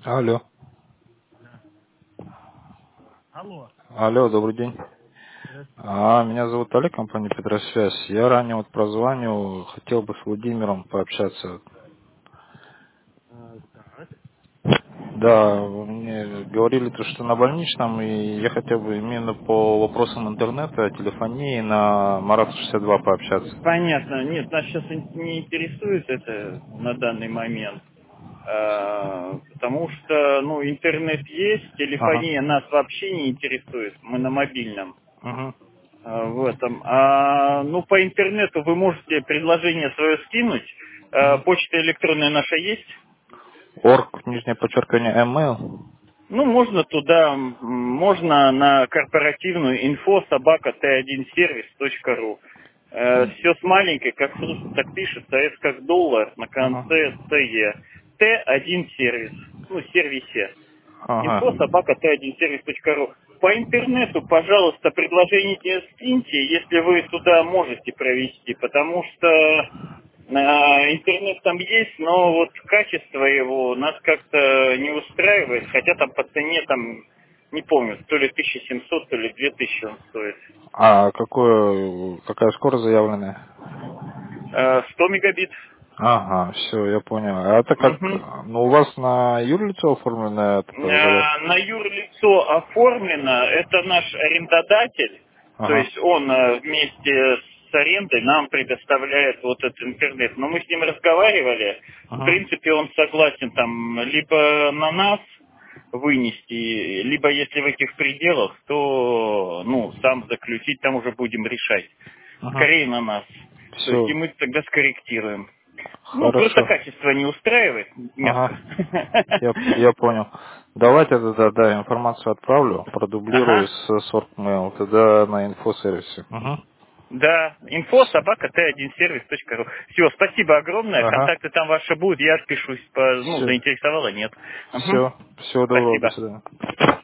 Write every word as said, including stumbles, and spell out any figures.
Алло. Алло. Алло, добрый день. Здравствуйте. А, меня зовут Олег, компания Петросвязь. Я ранее вот прозванивал, хотел бы с Владимиром пообщаться. А, так. Да, вы мне говорили, то, что на больничном, и я хотел бы именно по вопросам интернета, телефонии на Марата шестьдесят два пообщаться. Понятно. Нет, нас сейчас не интересует это на данный момент. А, потому что, ну, интернет есть, Ага. телефония нас вообще не интересует. Мы на мобильном Угу. а, в этом. А, ну, по интернету вы можете предложение свое скинуть. А, Угу. почта электронная наша есть. Орг, нижнее подчеркивание, email. Ну, можно туда, м, можно на корпоративную инфо собака т один сервис точка ру. Все с маленькой, как слышно, так пишется, S как доллар, на Ага. конце це. т один сервис, ну, сервисе. Ага. инфо собака т один сервис точка ру. По интернету, пожалуйста, предложение скиньте, если вы туда можете провести, потому что а, интернет там есть, но вот качество его нас как-то не устраивает, хотя там по цене там, не помню, то ли тысяча семьсот, то ли две тысячи он стоит. А какое, какая скорость заявленная? Э, сто мегабит. Ага, все, я понял. А это как, Мгм. ну у вас на юрлицо оформлено этот договор? Э, На юрлицо оформлено, это наш арендодатель, то Ага, есть он э, вместе с арендой нам предоставляет вот этот интернет. Но мы с ним разговаривали, в ага, принципе он согласен там либо на нас вынести, либо если в этих пределах, то ну сам заключить, там уже будем решать. ага. Скорее на нас. То есть и Все, мы тогда скорректируем. Ну, просто хорошо. качество не устраивает, мягко. Ага, я, я понял. Давайте тогда, да, информацию отправлю, продублирую Ага. с Sortmail, тогда на инфосервисе. Угу. Да, инфо собака т один сервис точка ру. Все, спасибо огромное. Ага, Контакты там ваши будут, я отпишусь. По, ну, все, заинтересовало, нет. Угу. все, всего доброго, до Спасибо. свидания.